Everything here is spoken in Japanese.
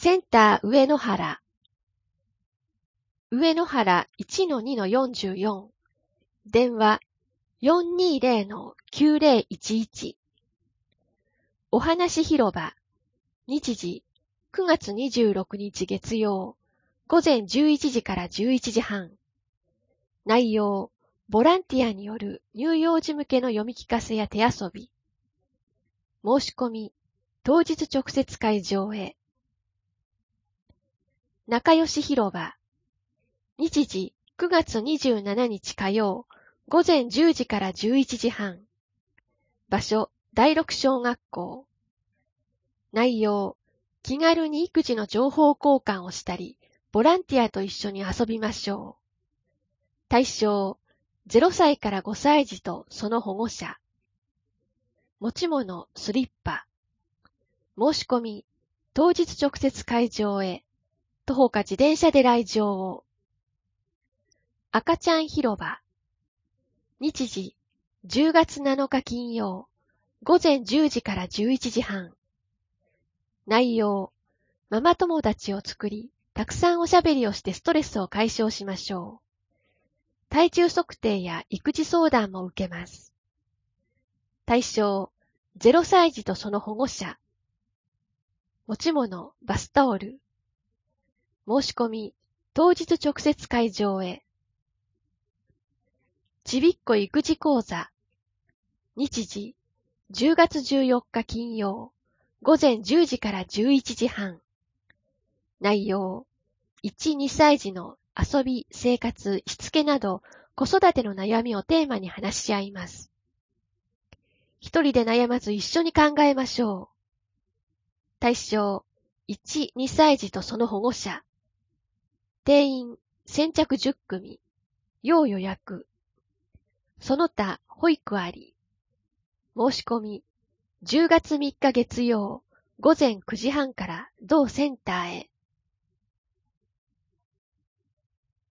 センター上野原。上野原 1-2-44。電話 420-9011。お話広場。日時9月26日月曜。午前11時から11時半。内容、ボランティアによる乳幼児向けの読み聞かせや手遊び。申し込み、当日直接会場へ。仲良し広場。日時9月27日火曜。午前10時から11時半。場所、第六小学校。内容、気軽に育児の情報交換をしたり、ボランティアと一緒に遊びましょう。対象、0歳から5歳児とその保護者。持ち物、スリッパ。申し込み、当日直接会場へ。徒歩か自転車で来場を。赤ちゃん広場。日時、10月7日金曜。午前10時から11時半。内容、ママ友達を作り、たくさんおしゃべりをしてストレスを解消しましょう。体重測定や育児相談も受けます。対象、0歳児とその保護者。持ち物、バスタオル。申し込み、当日直接会場へ。ちびっこ育児講座。日時、10月14日金曜。午前10時から11時半。内容、1、2歳児の遊び、生活、しつけなど、子育ての悩みをテーマに話し合います。一人で悩まず一緒に考えましょう。対象、1、2歳児とその保護者。定員、先着10組。要予約。その他、保育あり。申し込み、10月3日月曜、午前9時半から同センターへ。